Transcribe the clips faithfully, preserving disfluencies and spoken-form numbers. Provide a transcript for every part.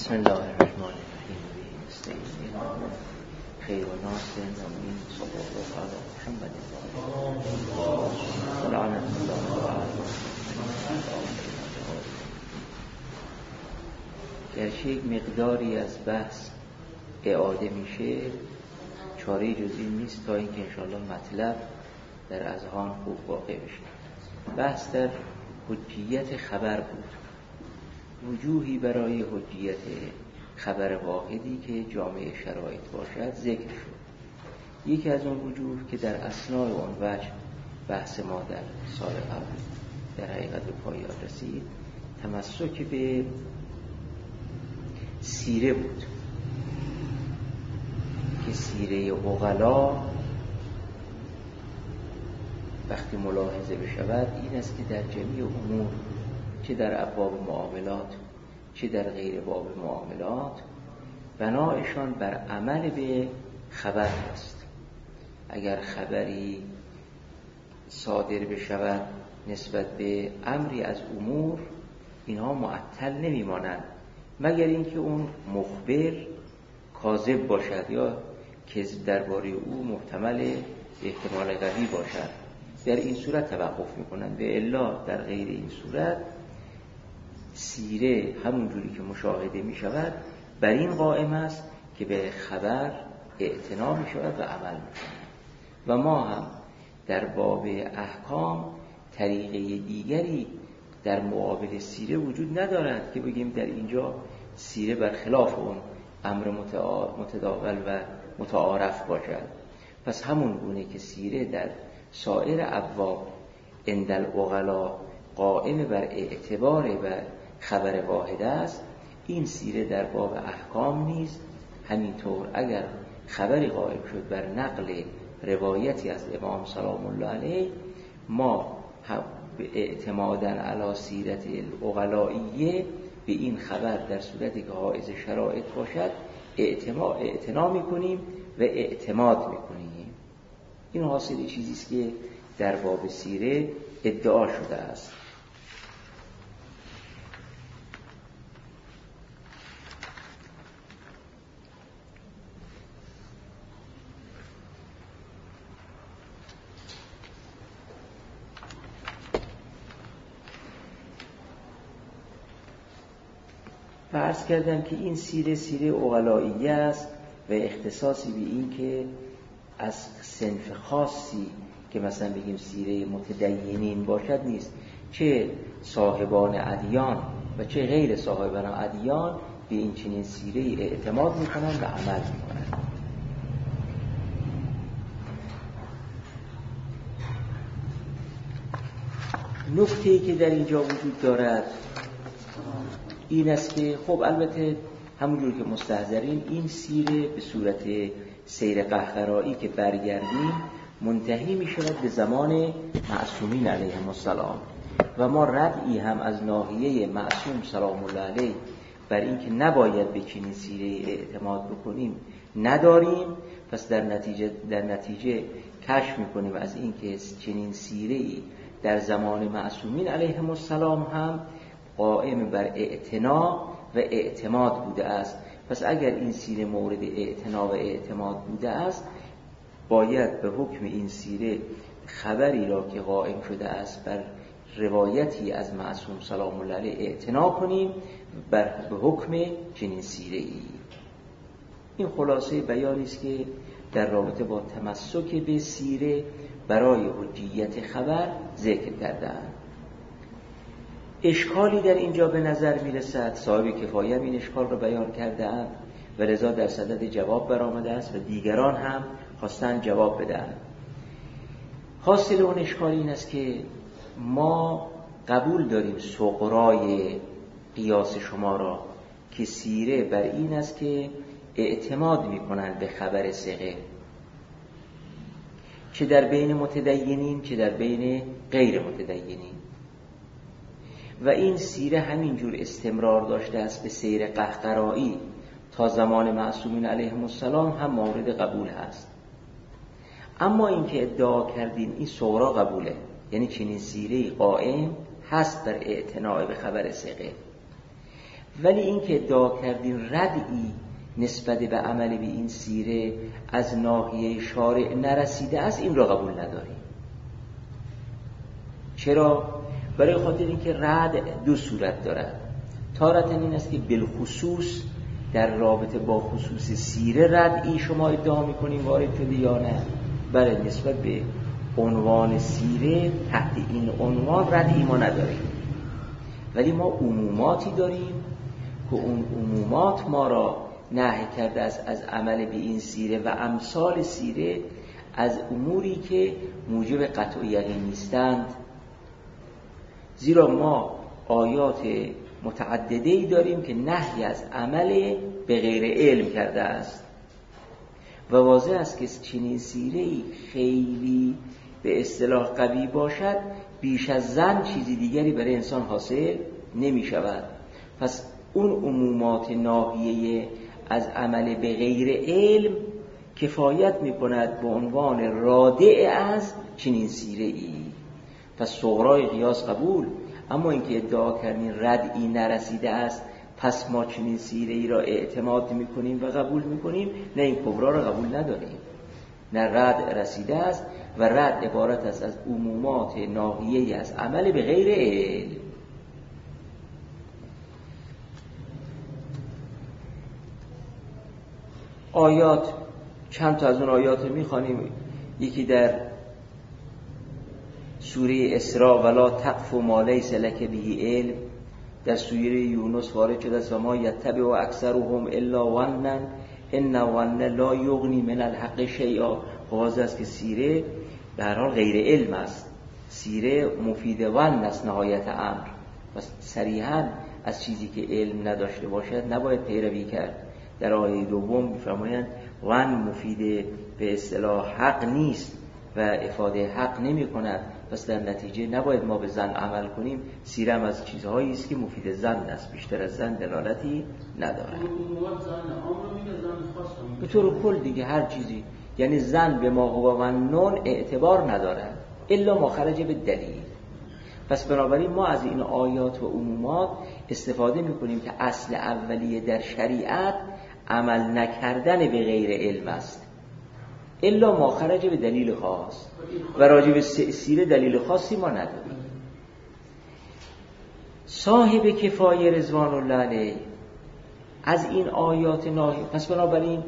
بسم الله الرحمن الرحیم. استعین خیر و ناصر امین صلی الله علی محمد و لعنت الله علیه. گرچه یک مقداری از بحث اعاده میشه، چاره جز این نیست تا اینکه انشاءالله مطلب در اذهان خوب واقع بشه. بحث در حجیت خبر بود، وجوهی برای حجیت خبر واحدی که جامع شرایط باشد ذکر شد. یکی از اون وجوه که در اثناء اون وجه بحث ما در سال قبل در حقیقت به پایان رسید، تمسک به سیره بود که سیره عقلا وقتی ملاحظه بشود این است که در جمیع امور، چه در ابواب معاملات چه در غیر باب معاملات، بنایشان بر عمل به خبر است. اگر خبری صادر بشود نسبت به امری از امور، اینها معطل نمیمانند مگر اینکه اون مخبر کاذب باشد یا کذب درباره او محتمل احتمال قوی باشد، در این صورت توقف میکنند. و الا در غیر این صورت سیره همون جوری که مشاهده می شود بر این قائم است که به خبر اعتنا می شود و عمل می شود. و ما هم در باب احکام طریقه دیگری در مقابل سیره وجود ندارد که بگیم در اینجا سیره برخلاف اون امر متداول و متعارف باشد. پس همون گونه که سیره در سایر ابواب عند العقلا قائم بر اعتبار و خبر واحد است، این سیره در باب احکام نیست. همینطور اگر خبری قائم شد بر نقل روایتی از امام سلام الله علیه، ما اعتمادا علی سیرت العقلائیه به این خبر در صورتی که حائز شرایط باشد اعتنا میکنیم و اعتماد میکنیم. این حاصل چیزی است که در باب سیره ادعا شده است. و عرض کردم که این سیره سیره عقلائیه است و اختصاصی به این که از صنف خاصی که مثلا بگیم سیره متدینین باشد نیست، چه صاحبان ادیان و چه غیر صاحبان ادیان به این چنین سیره اعتماد میکنند و عمل میکنند. نکته‌ای که در اینجا وجود دارد این است که خب البته همونجور که مستحضرین این سیره به صورت سیر قهقرایی که برگردیم منتهی می شود به زمان معصومین علیهم السلام و ما ردعی هم از ناحیه معصوم سلام الله علیه بر این که نباید به چنین سیره اعتماد بکنیم نداریم. پس در نتیجه در نتیجه کشف می کنیم از این که چنین سیره‌ای در زمان معصومین علیهم السلام هم قائم بر اعتنا و اعتماد بوده است. پس اگر این سیره مورد اعتنا و اعتماد بوده است، باید به حکم این سیره خبری را که قائم شده است بر روایتی از معصوم سلام الله علیه اعتنا کنیم بر به حکم چنین سیره ای. این خلاصه بیانی است که در رابطه با تمسک به سیره برای حجیت خبر ذکر کردند. اشکالی در اینجا به نظر میرسد، صاحب کفایه این اشکال را بیان کرده اند و لذا در صدد جواب برآمده است و دیگران هم خواستن جواب بدهند. حاصل اون اشکال این است که ما قبول داریم صغرای قیاس شما را که سیره بر این است که اعتماد میکنند به خبر ثقه، چه در بین متدینین چه در بین غیر متدینین، و این سیره همینجور استمرار داشته است به سیر قهقرایی تا زمان معصومین علیهم السلام هم مورد قبول هست. اما این که ادعا کردین این صغرا قبوله، یعنی چنین سیره قائم هست در اعتناع به خبر ثقه، ولی این که ادعا کردین ردی نسبت به عمل به این سیره از ناحیه شارع نرسیده است، این را قبول نداریم. چرا؟ برای خاطر اینکه رد دو صورت دارد. تارة این است که بالخصوص در رابطه با خصوص سیره ردی شما ادعا میکنیم وارد شده یا نه. بله، نسبت به عنوان سیره تحت این عنوان ردی ما نداریم، ولی ما عموماتی داریم که اون عمومات ما را نهی کرده است از عمل به این سیره و امثال سیره از اموری که موجب قطع یقین نیستند. زیرا ما آیات متعدده‌ای داریم که نهی از عمل به غیر علم کرده است و واضح است که چنین سیره‌ای خیلی به اصطلاح قوی باشد، بیش از ظن چیزی دیگری برای انسان حاصل نمی شود. پس اون عمومات ناحیه از عمل به غیر علم کفایت می کند به عنوان رادع از چنین سیره‌ای. پس صغرای قیاس قبول، اما اینکه ادعا کردین ردی نرسیده است پس ما چنین سیره‌ای را اعتماد می‌کنیم و قبول می‌کنیم، نه، این کبرا را قبول نداریم. نه، رد رسیده است و رد عبارت است از عمومات ناحیه‌ای از عمل به غیر علم. آیات چند تا از اون آیات رو می‌خوانیم. یکی در سوره اسراء ولا تقف ما لیس لک به علم، در سوره یونس وارد شده است و ما یتبع اکثرهم الا ظنا ان الظن لا یغنی من الحق شیئا. واضح است که سیره به هر حال غیر علم است، سیره مفید ظن است نهایت امر. پس صریحاً از چیزی که علم نداشته باشد نباید پیروی کرد. در آیه دوم می‌فرمایند ظن مفید به اصطلاح حق نیست و افاده حق نمی کند، پس در نتیجه نباید ما به ظن عمل کنیم. سیره هم از چیزهایی است که مفید ظن است، بیشتر از ظن دلالتی ندارد. به طور کل دیگه هر چیزی، یعنی ظن به ما هو ظنون اعتبار ندارد الا ما خرج به دلیل. پس بنابراین ما از این آیات و عمومات استفاده میکنیم که اصل اولیه در شریعت عمل نکردن به غیر علم است الا ما خرج به دلیل خاص، و راجع به سیره دلیل خاصی ما نداریم. صاحب کفایه رضوان الله علیه از این آیات ناهی، پس بنابراین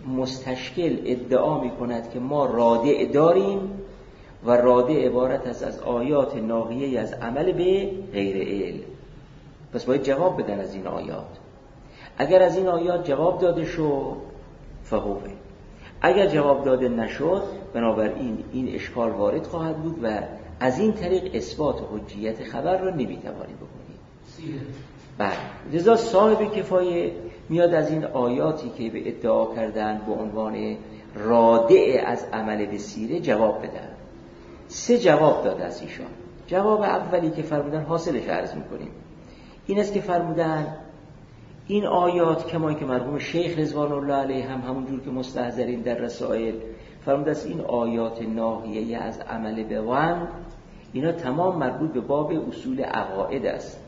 مستشکل ادعا می کند که ما رادع داریم و رادع عبارت است از آیات ناهیه از عمل به غیر علم. پس باید جواب بدن از این آیات. اگر از این آیات جواب داده شد فهوه، اگر جواب داده نشد بنابراین این اشکال وارد خواهد بود و از این طریق اثبات حجیت خبر را نمیتوانی بکنی. بله، لذا صاحب کفایه میاد از این آیاتی که به ادعا کردن به عنوان رادع از عمل به سیره جواب بدن. سه جواب داده از ایشان. جواب اولی که فرمودن حاصلش عرض میکنیم، این است که فرمودن این آیات کما که مرحوم شیخ رضوان الله علیه هم همونجور که مستحضرین در رسائل فرموده است، این آیات ناحیه از عمل به ظن اینا تمام مربوط به باب اصول عقاید است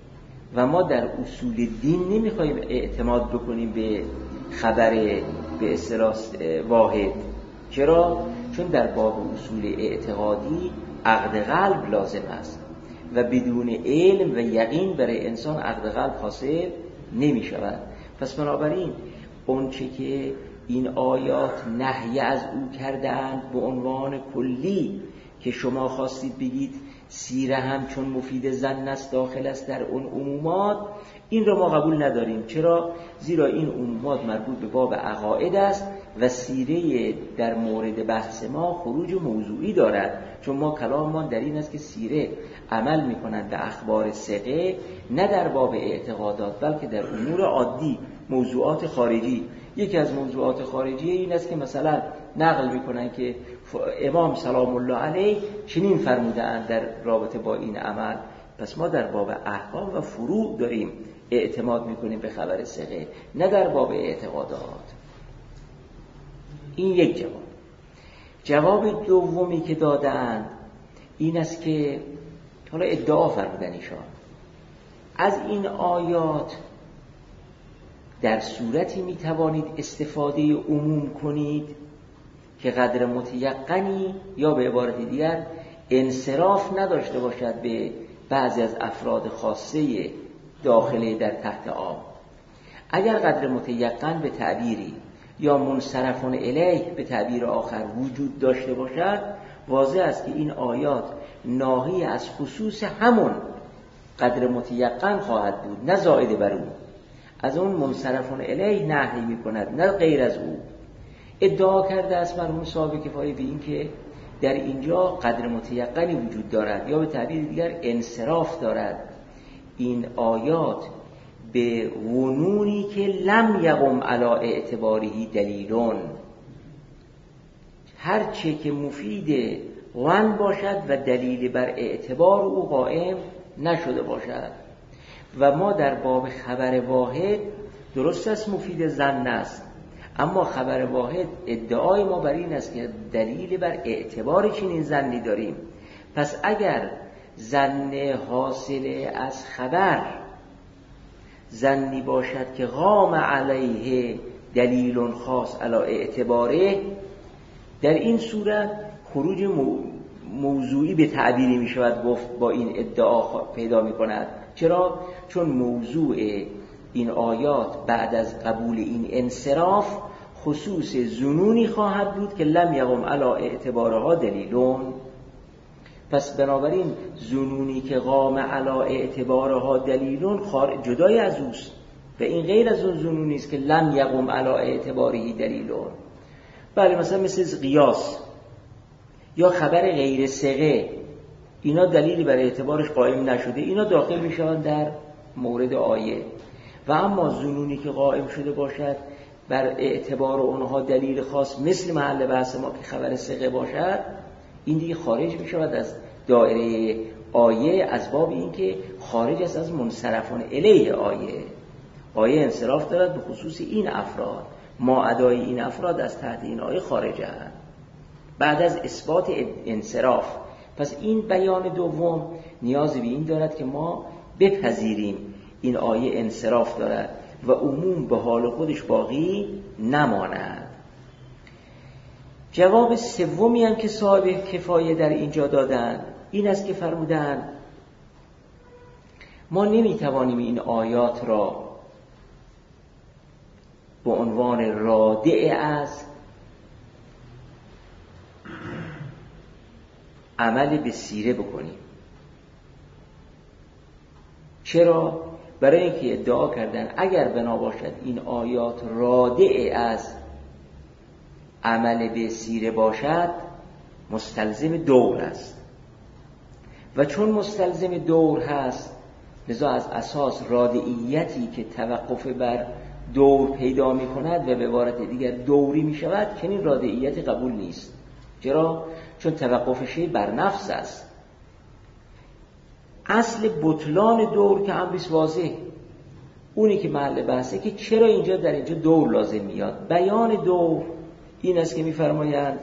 و ما در اصول دین نمیخوایم اعتماد بکنیم به خبر به اصطلاح واحد. چرا؟ چون در باب اصول اعتقادی عقد قلب لازم است و بدون علم و یقین برای انسان عقد قلب حاصل نمی شود. پس بنابراین اون چه که این آیات نهی از او کردند به عنوان کلی که شما خواستید بگید سیره هم چون مفید ظن است داخل است در اون عمومات، این را ما قبول نداریم. چرا؟ زیرا این عمومات مربوط به باب عقاید است و سیره در مورد بحث ما خروج موضوعی دارد، چون ما کلاممان در این است که سیره عمل می‌کنند به اخبار ثقه نه در باب اعتقادات بلکه در امور عادی، موضوعات خارجی. یکی از موضوعات خارجی این است که مثلا نقل می‌کنند که امام سلام الله علیه چنین فرمودند در رابطه با این عمل. پس ما در باب احکام و فروع داریم اعتماد می‌کنیم به خبر ثقه، نه در باب اعتقادات. این یک جواب. جواب دومی که دادند این است که حالا ادعا فرمودن ایشان از این آیات در صورتی می توانید استفاده عموم کنید که قدر متیقنی یا به عبارت دیگر انصراف نداشته باشد به بعضی از افراد خاصه داخله در تحت عام. اگر قدر متیقن به تعبیری یا منصرفون الیه به تعبیر آخر وجود داشته باشد، واضح است که این آیات ناهی از خصوص همون قدر متیقن خواهد بود، نه زائد بر او. از اون منصرفون الیه نهی می کند، نه غیر از او. ادعا کرده است مرحوم صاحب کفایه به این که در اینجا قدر متیقنی وجود دارد یا به تعبیر دیگر انصراف دارد. این آیات به ونونی که لم یقم علی اعتباره دلیلون، هر چه که مفید ون باشد و دلیل بر اعتبار او قائم نشده باشد. و ما در باب خبر واحد درست است مفید ظن است، اما خبر واحد ادعای ما بر این است که دلیل بر اعتبار چنین ظنی داریم. پس اگر ظن حاصل از خبر ظنی باشد که قام علیه دلیل خاص علی اعتباره، در این صورت خروج موضوعی به تعبیری می شود گفت با این ادعا پیدا می کند. چرا؟ چون موضوع این آیات بعد از قبول این انصراف خصوص ظنونی خواهد بود که لم یقم علی اعتبارها دلیلون. پس بنابراین ظنونی که قام علی اعتبارها دلیلون جدای از اوست و این غیر از اون ظنونی است که لم یقم علی اعتباره دلیلون. بله، مثلا مثل قیاس یا خبر غیر ثقه، اینا دلیلی برای اعتبارش قائم نشده، اینا داخل می شوند در مورد آیه. و اما ظنونی که قائم شده باشد بر اعتبار اونها دلیل خاص، مثل محل بحث ما که خبر ثقه باشد، این دیگه خارج می شود از دایره آیه، از باب این که خارج است از منصرفان الیه آیه. آیه انصراف دارد به خصوص این افراد، ما ادای این افراد از تحت این آیه خارج هستند بعد از اثبات انصراف. پس این بیان دوم نیازی به این دارد که ما بپذیریم این آیه انصراف دارد و عموم به حال خودش باقی نماند. جواب سومی هم که صاحب کفایه در اینجا دادن این است که فرمودن ما نمیتوانیم این آیات را به عنوان رادع از عمل به سیره بکنیم. چرا؟ برای اینکه ادعا کردن اگر بنا باشد این آیات رادع از عمل به سیره باشد مستلزم دور است و چون مستلزم دور هست لذا از اساس رادعیتی که توقف بر دور پیدا می کند و به عبارت دیگر دوری می شود، چنین رادعیتی قبول نیست. چرا؟ چون توقفش بر نفس است. اصل بطلان دور که امریس واضح، اونی که محل بحثه که چرا اینجا در اینجا دور لازم میاد. بیان دور این است که میفرمایند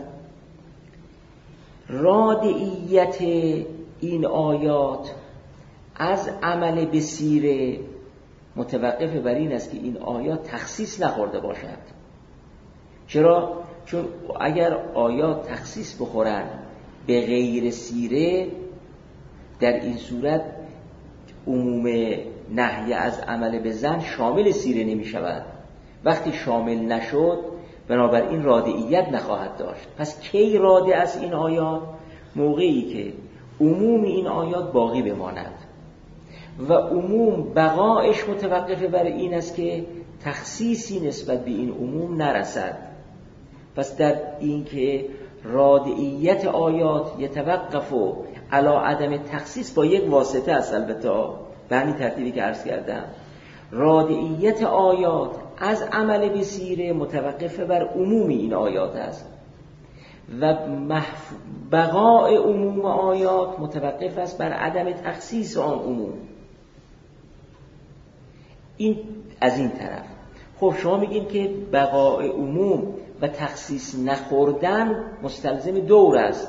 رادعیت این آیات از عمل به سیره متوقف بر این است که این آیات تخصیص نخورده باشد. چرا؟ چون اگر آیات تخصیص بخورند به غیر سیره، در این صورت عموم نهی از عمل به ظن شامل سیره نمی شود. وقتی شامل نشد بنابراین رادعیت نخواهد داشت. پس کی رادع از این آیات؟ موقعی که عموم این آیات باقی بماند و عموم بقایش متوقف بر این است که تخصیصی نسبت به این عموم نرسد. پس در این که رادعیت آیات یتوقف و علی عدم تخصیص با یک واسطه است، البته به همین ترتیبی که عرض کردم، رادعیت آیات از عمل به سیره متوقف بر عموم این آیات است و محف... بقاء عموم آیات متوقف است بر عدم تخصیص آن عموم. این از این طرف. خب شما میگین که بقاء عموم و تخصیص نخوردن مستلزم دور است.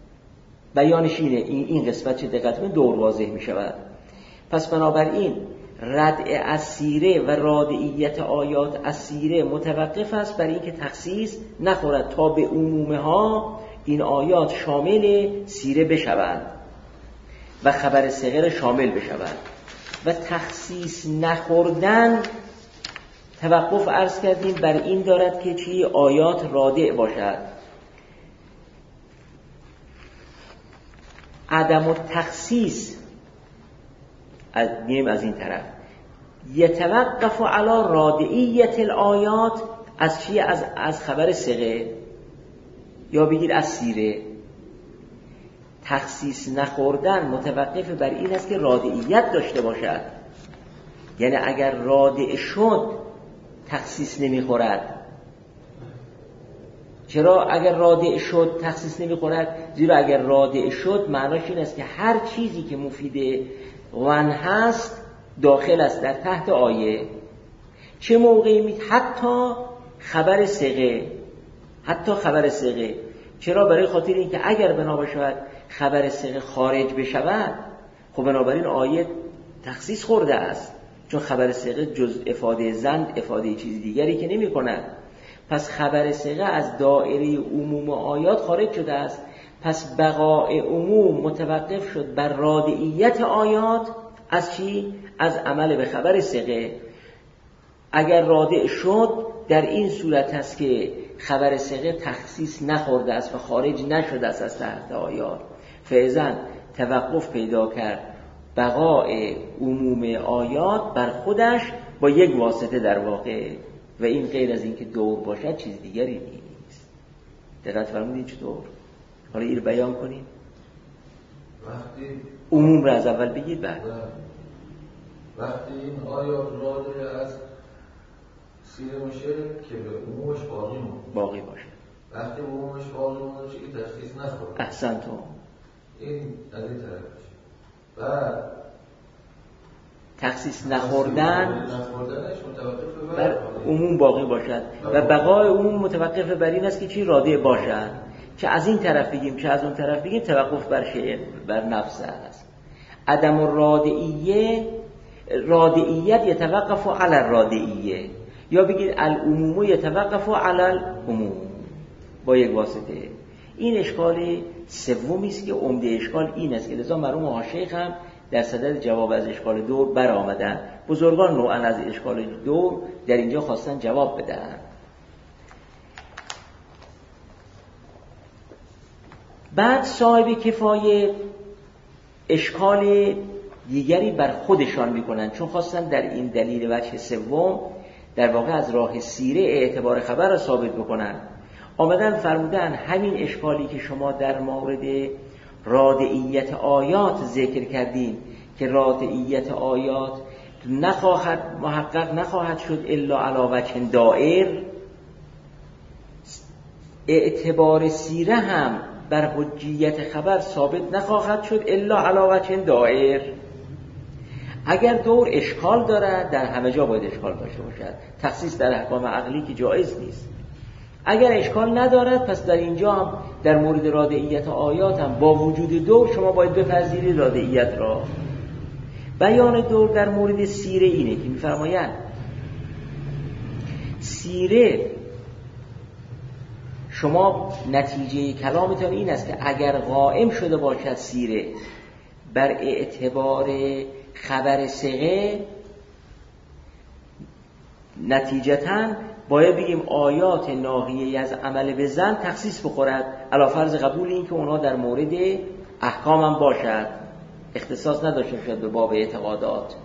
بیانش اینه، این, این قسمت چه دقت کنید دور واضح می شود. پس بنابراین ردع از سیره و رادعیت آیات از سیره متوقف است بر اینکه تخصیص نخورد تا به عمومها این آیات شامل سیره بشوند و خبر صغیر شامل بشوند. و تخصیص نخوردن توقف عرض کردیم بر این دارد که چی؟ آیات رادع باشد. عدم التخصیص از میم از این طرف یتوقف علی رادعیت الآیات از چی؟ از از خبر صغیر یا بگیر از سیره. تخصیص نخوردن متوقف بر این است که رادعیت داشته باشد، یعنی اگر رادع شد تخصیص نمیخورد. چرا اگر رادع شد تخصیص نمیخورد؟ زیرا اگر رادع شد معناش این است که هر چیزی که مفید ون هست داخل است در تحت آیه. چه موقعی می حتی خبر صغه، حتی خبر صغه. چرا؟ برای خاطر اینکه اگر بنا باشد خبر صغه خارج بشود، خب بنابراین آیه تخصیص خورده است، چون خبر صغه جز افاده زند افاده چیز دیگری که نمی کند. پس خبر صغه از دایره عموم آیات خارج شده است. پس بقای عموم متوقف شد بر رادعیت آیات از چی؟ از عمل به خبر صغه. اگر رادع شد در این صورت است که خبر صغه تخصیص نخورده است و خارج نشده است از تحت آیات. فعزن توقف پیدا کرد بقای عموم آیات بر خودش با یک واسطه در واقع، و این غیر از این که دور باشد چیز دیگری نیست. دقت فرمودید چطور؟ حالا این رو بیان کنیم. وقتی عموم را از اول بگید بعد. وقتی این آیات رادع از سیره باشه که به عمومش باقی مونده. باقی باشه. وقتی به عمومش باقی مونده چه که تخصیص نخورد. احسن تو. این از این طرف باشه. بعد تخصیص نخوردن نخوردنش متوقف بر عموم باقی باشد و بقای عموم متوقف بر این است که چی؟ رادع باشد. که از این طرف بگیم که از اون طرف بگیم توقف بر شیء بر نفس است. عدم الرادعیه رادعیت یتوقف علی الرادعیه، یا بگید العموم یتوقف علی العموم با یک واسطه. این اشکال سومی است که عمده اشکال این است که لذا مرحوم حاشیه هم در صدد جواب از اشکال دور بر آمدن. بزرگان نوعا از اشکال دور در اینجا خواستن جواب بدن. بعد صاحب کفایه اشکال دیگری بر خودشان میکنن، چون خواستن در این دلیل وجه سوم در واقع از راه سیره اعتبار خبر را ثابت بکنن. آمدن فرمودن همین اشکالی که شما در مورد رادعیت آیات ذکر کردین که رادعیت آیات نخواهد محقق نخواهد شد الا علی وجه دائر، اعتبار سیره هم بر حجیت خبر ثابت نخواهد شد الا علی وجه دائر. اگر دور اشکال دارد در همه جا باید اشکال داشته باشد، تخصیص در احکام عقلی که جایز نیست. اگر اشکال ندارد پس در اینجا هم در مورد رادعیت آیات هم با وجود دور شما باید بپذیرید رادعیت را. بیان دور در مورد سیره اینه که می‌فرمایند سیره شما نتیجه کلامتان این است که اگر قائم شده باشد سیره بر اعتبار خبر صغه، نتیجتاً باید بگیم آیات ناهیه از عمل به زن تخصیص بخورد، علی فرض قبول این که اونها در مورد احکام هم باشد، اختصاص نداشته باشد به باب اعتقادات.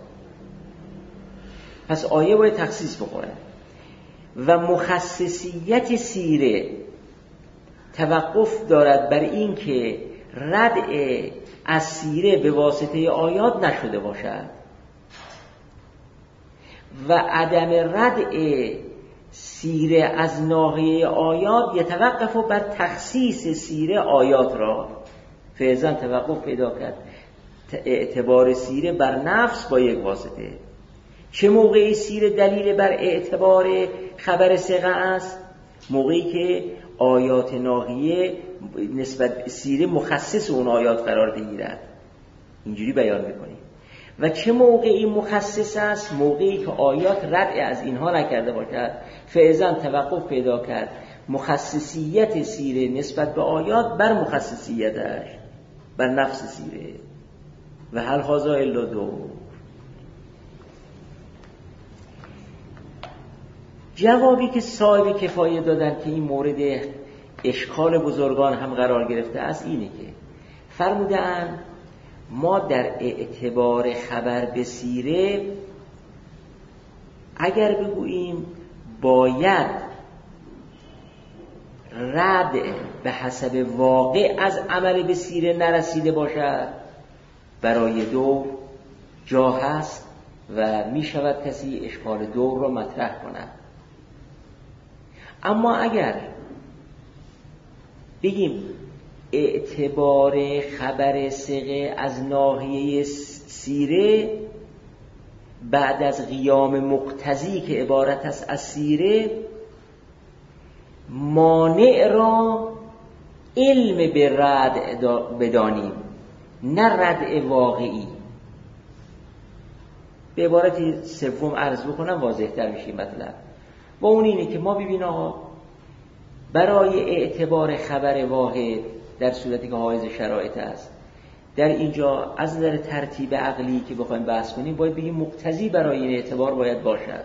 پس آیه باید تخصیص بخورد. و مخصصیت سیره توقف دارد بر این که ردع از سیره به واسطه آیات نشده باشد و عدم ردع سیره از ناحیه آیات یتوقف بر تخصیص سیره آیات را. فعلا توقف پیدا کرد اعتبار سیره بر نفس با یک واسطه. چه موقعی سیره دلیل بر اعتبار خبر صغه است؟ موقعی که آیات ناحیه نسبت سیره مخصص اون آیات قرار بگیرد. اینجوری بیان میکنیم. و چه موقعی مخصص است؟ موقعی که آیات ردع از اینها نکرده باشد. فعضاً توقف پیدا کرد مخصصیت سیره نسبت به آیات بر مخصصیتش، بر نفس سیره. و هل هذا الا دو. جوابی که صاحب کفایه دادن که این مورد اشکال بزرگان هم قرار گرفته است اینه که فرمودن ما در اعتبار خبر به سیره اگر بگوییم باید رد به حسب واقع از عمل به سیره نرسیده باشد، برای دور جا هست و می شود کسی اشکال دور را مطرح کند. اما اگر بگیم اعتبار خبر ثقه از ناحیه سیره بعد از قیام مقتضی که عبارت است از سیره، مانع را علم به رد بدانیم نه رد واقعی. به عبارتی سوم عرض بکنم واضح تر میشه مطلب. و اون اینه که ما ببین آقا برای اعتبار خبر واحد در صورتی که حائز شرایط است، در اینجا از نظر ترتیب عقلی که بخوایم بحث کنیم باید بگیم مقتضی برای این اعتبار باید باشد.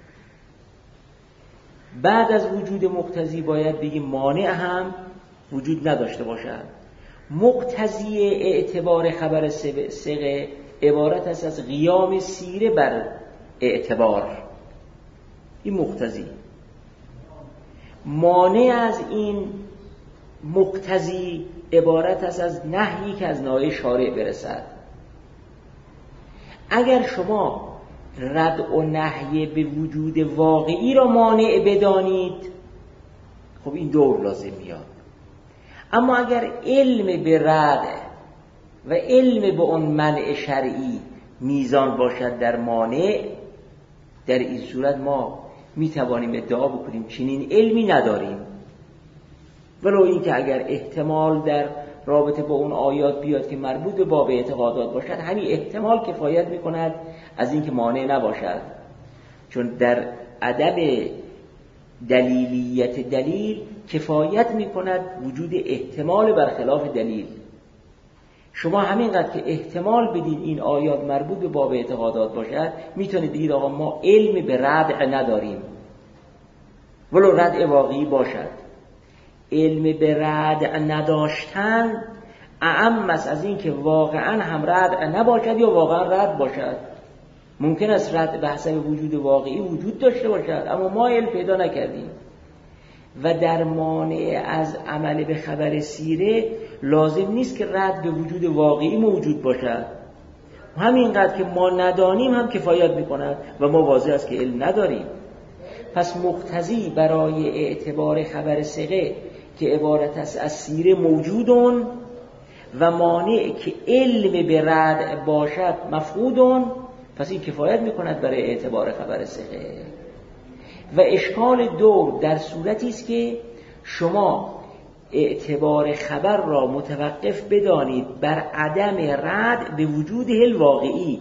بعد از وجود مقتضی باید بگیم مانع هم وجود نداشته باشد. مقتضی اعتبار خبر ثقه عبارت است از قیام سیره بر اعتبار، این مقتضی. مانع از این مقتضی عبارت است از نهیی که از ناحیه شارع برسد. اگر شما رد و نهی به وجود واقعی را مانع بدانید، خب این دور لازم میاد. اما اگر علم به رد و علم به اون منع شرعی میزان باشد در مانع، در این صورت ما میتوانیم ادعا بکنیم چنین علمی نداریم، ولو این که اگر احتمال در رابطه با اون آیات بیاد که مربوط به باب اعتقادات باشد، همین احتمال کفایت میکند از این که مانع نباشد، چون در عدم دلیلیت دلیل کفایت میکند وجود احتمال برخلاف دلیل. شما همینقدر که احتمال بدین این آیات مربوط به باب اعتقادات باشد، میتونید بگید آقا ما علم به ردع نداریم ولو ردع واقعی باشد. علم به ردع نداشتن اعم است از این که واقعا هم ردع نباشد یا واقعا رد باشد. ممکن است رد به حسب وجود واقعی وجود داشته باشد اما ما علم پیدا نکردیم. و در مانع از عمل به خبر سیره لازم نیست که رد به وجود واقعی موجود باشد، همینقدر که ما ندانیم هم کفایت میکند و ما واضح است که علم نداریم. پس مقتضی برای اعتبار خبر ثقه که عبارت است از سیره موجودون و مانع که علم به رد باشد مفقودون، پس این کفایت میکند برای اعتبار خبر ثقه. و اشکال دور در صورتی است که شما اعتبار خبر را متوقف بدانید بر عدم رد به وجود الواقعی،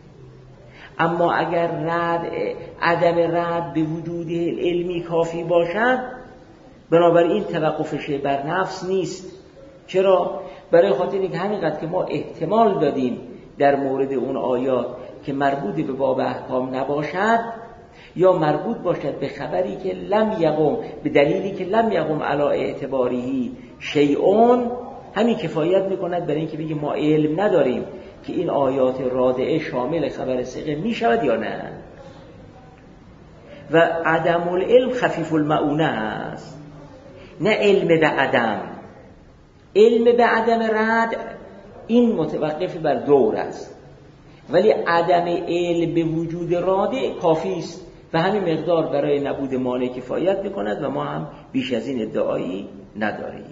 اما اگر رد عدم رد به وجود علمی کافی باشد بنابراین توقفش بر نفس نیست. چرا؟ برای خاطر اینکه همینقدر که ما احتمال دادیم در مورد اون آیات که مربوط به باب احکام نباشد یا مربوط باشد به خبری که لم یقم، به دلیلی که لم یقم علی اعتباریه شیئون، همین کفایت میکند برای اینکه بگیم ما علم نداریم که این آیات رادعه شامل خبر ثقه میشود یا نه. و عدم العلم خفیف المعونه است، نه علم به عدم. علم به عدم رد این متوقف بر دور است، ولی عدم علم به وجود رادع کافی است و همین مقدار برای نبود مانع کفایت میکند و ما هم بیش از این ادعایی نداریم.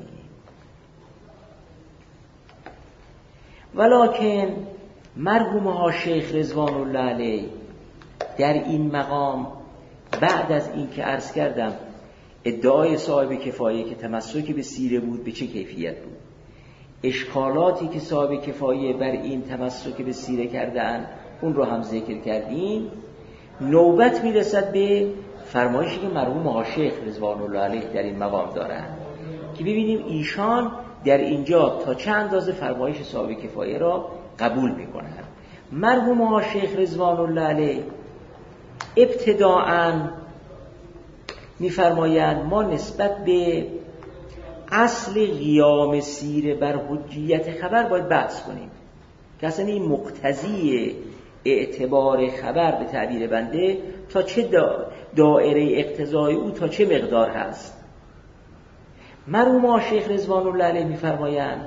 ولکن مرحوم ها شیخ رضوان الله علیه در این مقام بعد از این که عرض کردم ادعای صاحب کفایه که تمسک به سیره بود به چه کیفیت بود، اشکالاتی که صاحب کفایه بر این تمسک به سیره کردن اون رو هم ذکر کردیم. نوبت میرسد به فرمایشی که مرحوم آقا شیخ رضوان الله علیه در این مقام دارن که ببینیم ایشان در اینجا تا چه اندازه فرمایش صاحب کفایه را قبول میکنن. مرحوم آقا شیخ رضوان الله علیه ابتداءً میفرمایند ما نسبت به اصل قیام سیره بر حجیت خبر باید بحث کنیم که اصلا این مقتضی اعتبار خبر به تعبیر بنده تا چه دائره اقتضای او تا چه مقدار هست. مرحوم شیخ رضوان الله علیه میفرمایند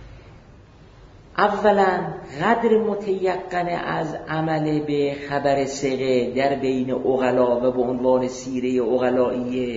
اولا قدر متیقن از عمل به خبر ثقه در بین عقلا و به عنوان سیره عقلائیه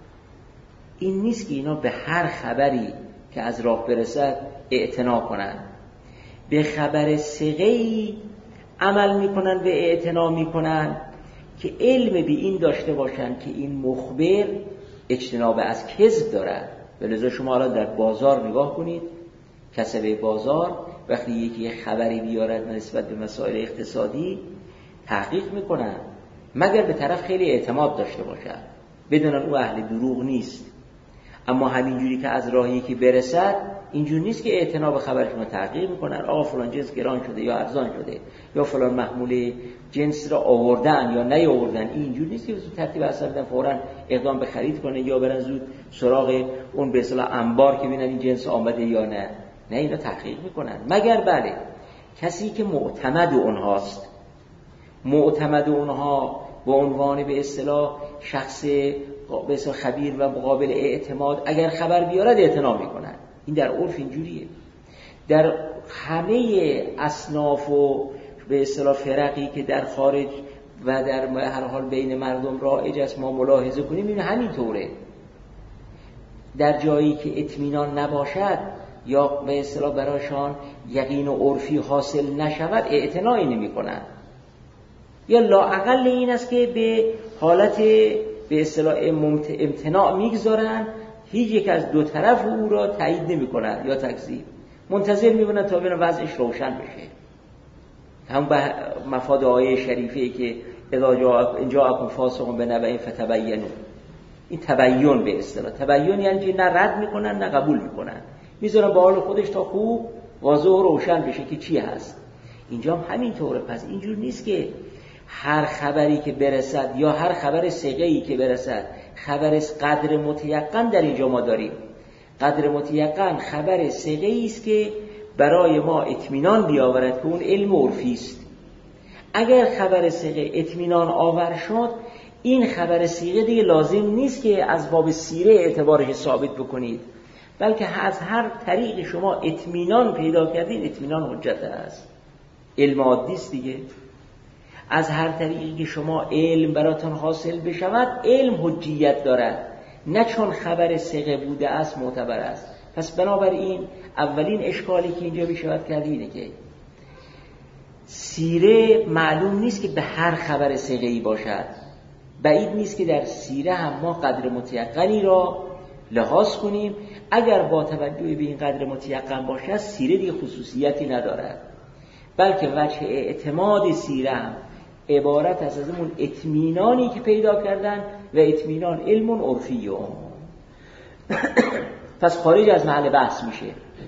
این نیست که اینا به هر خبری که از راه برسد اعتنا کنن، به خبر ثقه‌ای عمل میکنن و اعتنا میکنن که علم به این داشته باشن که این مخبر اجتناب از کذب دارد. ولذا شما الان در بازار نگاه کنید، کسبه بازار وقتی یکی خبری بیارد نسبت به مسائل اقتصادی تحقیق میکنن مگر به طرف خیلی اعتماد داشته باشد، بدونن او اهل دروغ نیست. اما همینجوری که از راهی که برسد اینجور نیست که اعتنا به خبرشون تحقیق میکنن. آقا فلان جنس گران شده یا ارزان شده یا فلان محمول جنس را آوردن یا نیاوردن، اینجور نیست که زود ترتیب اثر بدن فوراً اقدام به خرید کنه یا برن زود سراغ اون به اصطلاح انبار که ببینن این جنس آمده یا نه. نه، اینا تحقیق میکنن مگر بله کسی که معتمد اونهاست، معتمد اونها به عنوان به اصطلاح شخص به اصطلاح خبیر و مقابل اعتماد اگر خبر بیارد اعتنا میکنن. این در عرف اینجوریه. در همه اصناف و به اصطلاح فرقی که در خارج و در هر حال بین مردم رایج است ما ملاحظه کنیم این همینطوره. در جایی که اطمینان نباشد یا به اصطلاح برایشان یقین و عرفی حاصل نشود اعتنایی نمی‌کنند. یا لااقل این است که به حالت به اصطلاح امتناع میگذارن، هیچ یک از دو طرف او را تایید نمی‌کنند یا تکذیب، منتظر می‌مونند تا ببینن وضعش روشن بشه. هم به مفاد آیه شریفه که اذا جاءکم فاسق بنبأ فتبینوا، این تبیین به اصطلاح، تبیین یعنی نه رد می‌کنن نه قبول می‌کنن، میذارن با حال خودش تا خوب واضح و روشن بشه که چی هست. اینجا هم همینطوره. پس اینجور نیست که هر خبری که برسد یا هر خبر ثقه‌ای که برسد خبر قدر متیقن در اینجا ما داریم. قدر متیقن خبر ثقه‌ای است که برای ما اطمینان بیاورد که اون علم عرفی است. اگر خبر ثقه اطمینان آور شد این خبر ثقه دیگه لازم نیست که از باب سیره اعتبارش ثابت بکنید، بلکه از هر طریق شما اطمینان پیدا کردید اطمینان حجت است. علم عادی است دیگه. از هر طریقی که شما علم براتون حاصل بشود علم حجیت دارد، نه چون خبر ثقه بوده است معتبر است. پس بنابراین اولین اشکالی که اینجا بشود کرد اینه که سیره معلوم نیست که به هر خبر ثقه‌ای باشد. بعید نیست که در سیره هم ما قدر متیقنی را لحاظ کنیم. اگر با توجه به این قدر متیقن باشد سیره دیگه خصوصیتی ندارد، بلکه وجه اعتماد سیره هم عبارت از از اون اطمینانی که پیدا کردن و اطمینان علم عرفی. پس خارج از محل بحث میشه.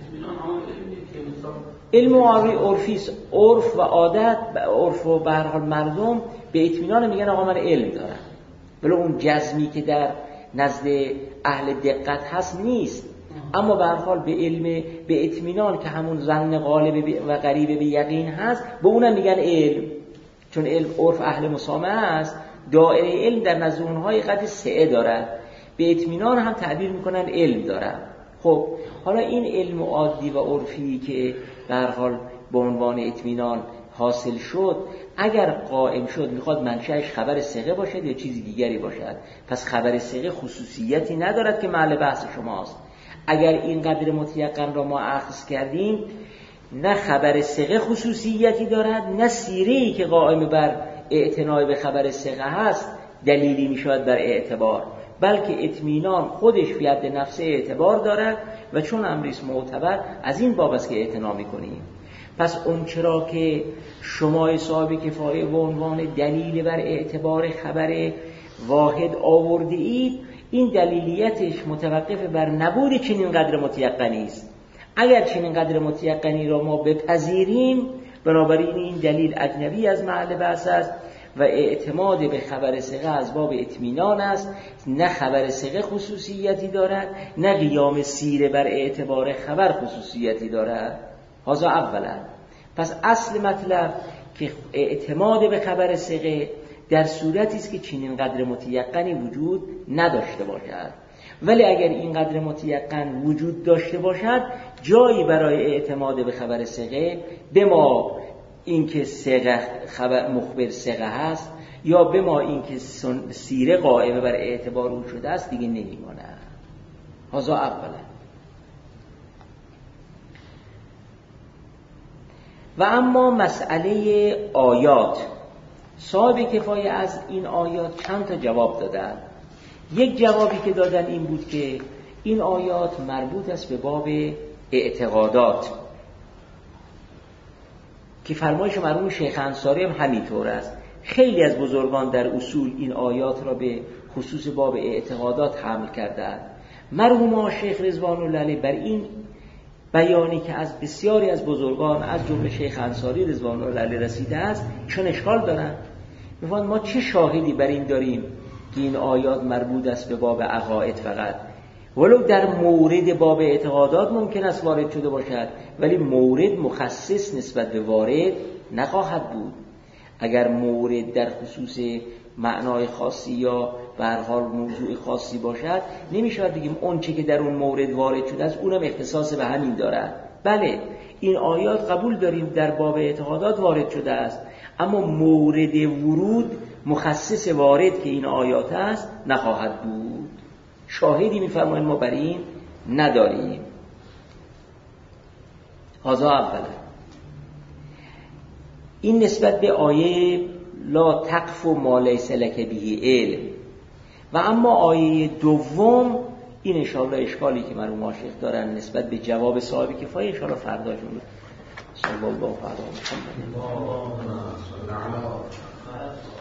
علم عرفی است. عرف و عادت، عرف و به هر حال مردم به اطمینان میگن آقا من علم دارم، ولی اون جزمی که در نزد اهل دقت هست نیست. اما به هر حال به علم به اطمینان که همون ظن غالب و قریب به یقین هست به اونم میگن علم، چون علم عرف اهل مسامعه است. دائره علم در نزد اونهای قد سعه دارد، به اطمینان هم تعبیر میکنن علم دارد. خب حالا این علم عادی و عرفی که به هر حال به عنوان اطمینان حاصل شد اگر قائم شد میخواد منشأش خبر ثقه باشد یا چیزی دیگری باشد، پس خبر ثقه خصوصیتی ندارد که محل بحث شماست. اگر این قدر متیقن را ما اخذ کردیم نه خبر ثقه خصوصیتی دارد نه سیره‌ای که قائم بر اعتنای به خبر ثقه هست دلیلی میشود بر اعتبار، بلکه اطمینان خودش فی حد نفسه اعتبار دارد و چون امریست معتبر از این باب است که اعتنا می‌کنیم. پس اون چرا که شما صاحب کفایه و عنوان دلیل بر اعتبار خبر واحد آورده اید، این دلیلیتش متوقف بر نبود چنین قدر متیقنی است. اگر چنین قدر متیقنی را ما بپذیریم، بنابراین این دلیل اجنبی از محل بحث است و اعتماد به خبر ثقه از باب اطمینان است. نه خبر ثقه خصوصیتی دارد، نه قیام سیره بر اعتبار خبر خصوصیتی دارد. هذا اولا. پس اصل مطلب که اعتماد به خبر ثقه در صورتی است که چنین قدر متیقنی وجود نداشته باشد. ولی اگر این قدر متیقن وجود داشته باشد، جایی برای اعتماد به خبر ثقه به ما اینکه ثقه خبر مخبر ثقه هست یا به ما اینکه سیره قائمه بر اعتبار او شده است دیگه نمیماند. هذا اولا. و اما مسئله آیات، صاحب کفایه از این آیات چند تا جواب دادن. یک جوابی که دادن این بود که این آیات مربوط است به باب اعتقادات که فرمایش مرحوم شیخ انصاری هم همینطور است. خیلی از بزرگان در اصول این آیات را به خصوص باب اعتقادات حمل کردند. مرحوم شیخ رضوان الله علیه بر این بیانی که از بسیاری از بزرگان از جمله شیخ انصاری رضوان الله علیه رسیده است چون اشکال دارن. می‌فرمایند ما چه شاهدی بر این داریم که این آیات مربوط است به باب عقاید فقط، ولو در مورد باب اعتقادات ممکن است وارد شده باشد، ولی مورد مخصص نسبت به وارد نخواهد بود. اگر مورد در خصوص معنای خاصی یا به هر حال موضوع خاصی باشد، نمی‌شود بگیم اون چه که در اون مورد وارد شده است اونم اختصاص به همین دارد. بله این آیات قبول داریم در باب اعتقادات وارد شده است، اما مورد ورود مخصص وارد که این آیات است نخواهد بود. شاهدی می‌فرمایند ما بر این نداریم. هذا اولا. این نسبت به آیه لا تقف ما لیس لک به علم. و اما آیه دوم این انشاءالله اشکالی که مرحوم ماشیخ دارن نسبت به جواب صاحب کفایه انشاءالله فرداشون صلی الله علیه و سلم.